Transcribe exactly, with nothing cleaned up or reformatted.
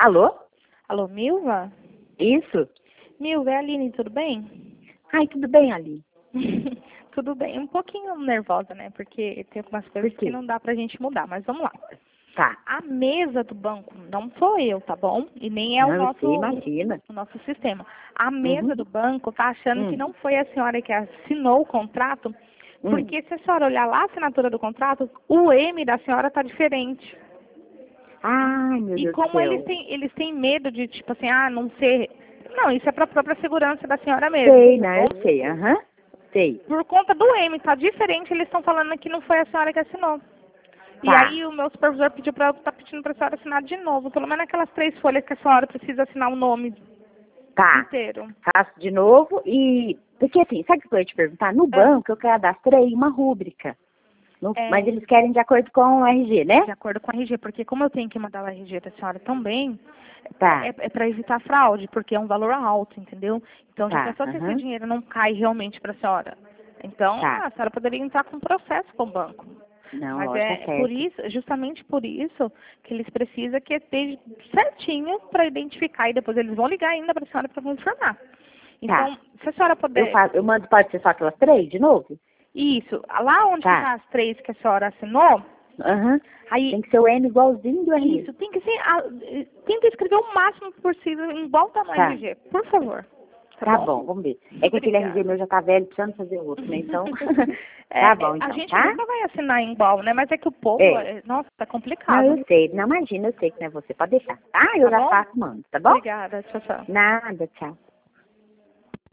Alô? Alô, Milva? Isso? Milva, é a Aline, tudo bem? Ai, tudo bem, Aline? Tudo bem, um pouquinho nervosa, né? Porque tem algumas coisas que não dá pra gente mudar, mas vamos lá. Tá. A mesa do banco não sou eu, tá bom? E nem é Não, o eu nosso, sei, imagina. o nosso sistema. A mesa Uhum. do banco tá achando Hum. que não foi a senhora que assinou o contrato, Hum. porque se a senhora olhar lá a assinatura do contrato, o M da senhora tá diferente. Ai, meu E Deus do como céu. eles têm, eles têm medo de, tipo assim, ah, não ser... Não, isso é para a própria segurança da senhora mesmo. Sei, Tá não, bom? eu sei, aham. Sei. Por conta do M, tá diferente, eles estão falando que não foi a senhora que assinou. E Tá. aí o meu supervisor pediu para eu tá pedindo para a senhora assinar de novo, pelo menos aquelas três folhas que a senhora precisa assinar o nome Tá. inteiro. Faço de novo e... Porque assim, sabe o que eu ia te perguntar? No É. banco eu cadastrei uma rúbrica. No... É. Mas eles querem de acordo com o R G, né? De acordo com o R G, porque como eu tenho que mandar o R G da senhora também, Tá. é, é para evitar fraude, porque é um valor alto, entendeu? Então já Tá, pensou se esse aham. dinheiro não cai realmente para a senhora? Então Tá. a senhora poderia entrar com processo com o banco. Não, Mas ó, tá é por certo. isso, justamente por isso, que eles precisam que esteja certinho para identificar e depois eles vão ligar ainda para a senhora para confirmar. Então, Tá. se a senhora Eu, puder. faço, eu mando, pode ser só aquelas três de novo? Isso, lá onde Tá. está as três que a senhora assinou, Aham. aí. Tem que ser o M igualzinho do R G. Isso, tem que ser. a- Tenta escrever o máximo possível em volta no Tá. R G, por favor. Tá, Tá bom? bom, vamos ver. É que aquele R G Obrigada. meu já tá velho, precisando fazer outro, né? Então, É, tá bom a então, gente tá? nunca vai assinar em igual, né? Mas é que o povo, É. é- nossa, tá Não, complicado. eu sei. Não, imagina, eu sei que não é você. Pode deixar, tá? Eu Tá já bom? faço, mano, tá bom? Obrigada, tchau, tchau. Nada, tchau.